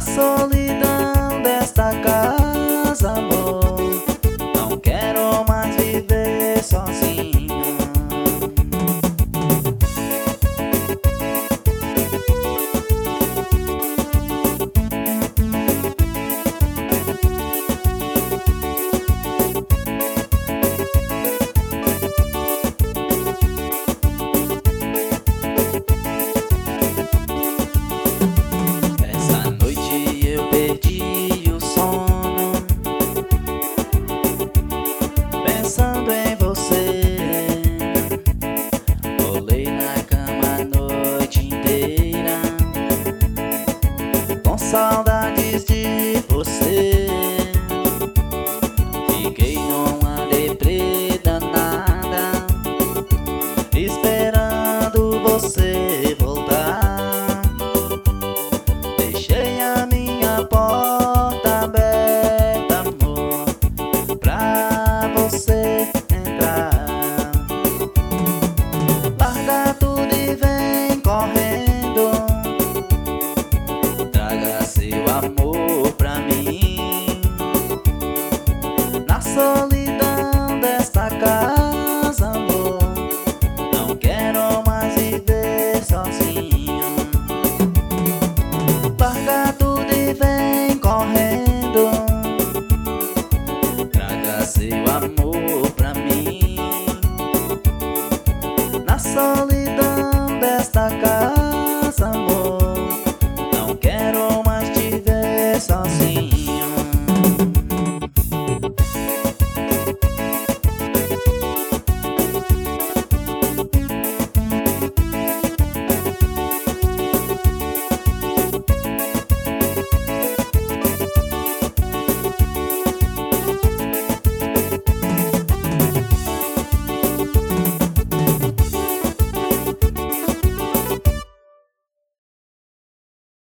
solidão desta casa, amor, não quero mais viver sozinho. Pensando em você, rolei na cama a noite inteira, com saudades de você. Fiquei numa deprê danada, esperando você voltar. Deixei a minha porta aberta, amor, pra você entrar. Larga tudo e vem correndo, traga seu amor pra mim. Na solidão desta casa, amor, não quero mais viver sozinho. Larga tudo e vem correndo, traga seu amor pra mim. Na solidão desta casa.